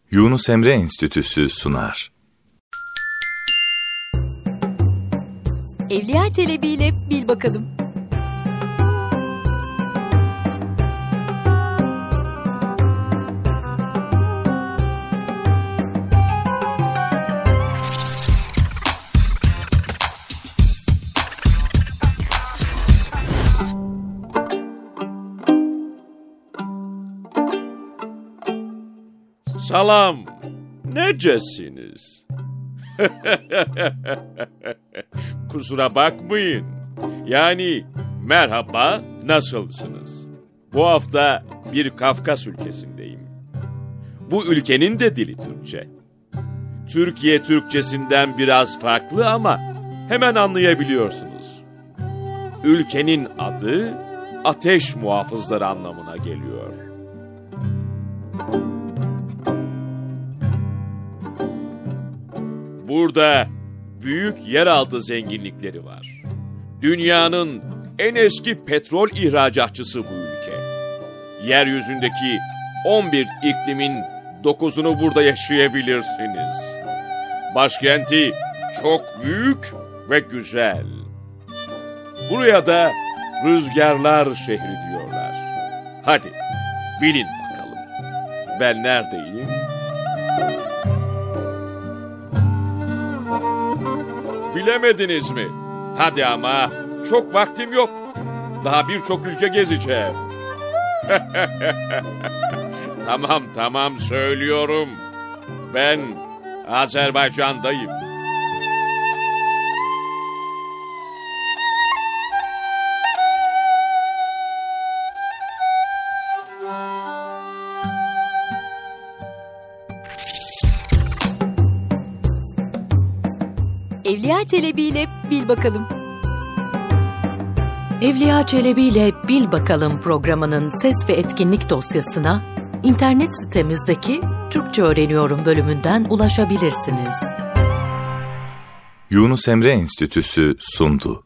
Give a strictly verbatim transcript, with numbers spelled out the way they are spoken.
Yunus Emre Enstitüsü sunar. Evliya Çelebi ile Bil Bakalım. Salam, necesiniz? Kusura bakmayın. Yani merhaba, nasılsınız? Bu hafta bir Kafkas ülkesindeyim. Bu ülkenin de dili Türkçe. Türkiye Türkçesinden biraz farklı ama hemen anlayabiliyorsunuz. Ülkenin adı ateş muhafızları anlamına geliyor. Burada büyük yeraltı zenginlikleri var. Dünyanın en eski petrol ihracatçısı bu ülke. Yeryüzündeki on bir iklimin dokuzunu burada yaşayabilirsiniz. Başkenti çok büyük ve güzel. Buraya da rüzgarlar şehri diyorlar. Hadi bilin bakalım. Ben neredeyim? Bilemediniz mi? Hadi ama, çok vaktim yok. Daha birçok ülke gezeceğim. Tamam tamam söylüyorum. Ben Azerbaycan'dayım. Evliya Çelebi ile Bil Bakalım. Evliya Çelebi ile Bil Bakalım programının ses ve etkinlik dosyasına internet sitemizdeki Türkçe Öğreniyorum bölümünden ulaşabilirsiniz. Yunus Emre Enstitüsü sundu.